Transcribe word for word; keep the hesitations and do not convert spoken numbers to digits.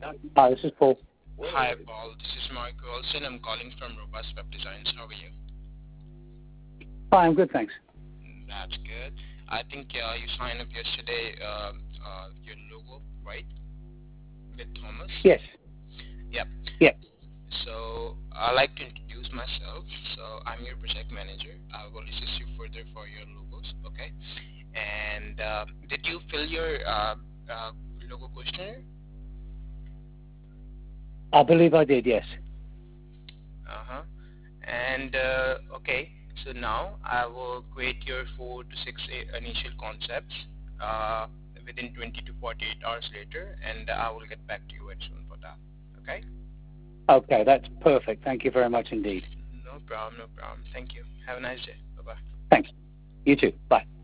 Hi, this is Paul. Hi, Paul. This is Mark Olson. I'm calling from Robust Web Designs. How are you? Hi, I'm good, thanks. That's good. I think uh, you signed up yesterday, uh, uh, your logo, right? With Thomas. Yes. Yep. Yeah. So I like to introduce myself. So I'm your project manager. I will assist you further for your logos. Okay. And uh, did you fill your uh, uh, logo questionnaire? I believe I did, yes. Uh-huh. And uh, okay, so now I will create your four to six i- initial concepts uh, within twenty to forty-eight hours later, and I will get back to you very soon for that. Okay? Okay, that's perfect. Thank you very much indeed. No problem, no problem. Thank you. Have a nice day. Bye bye. Thanks. You too. Bye.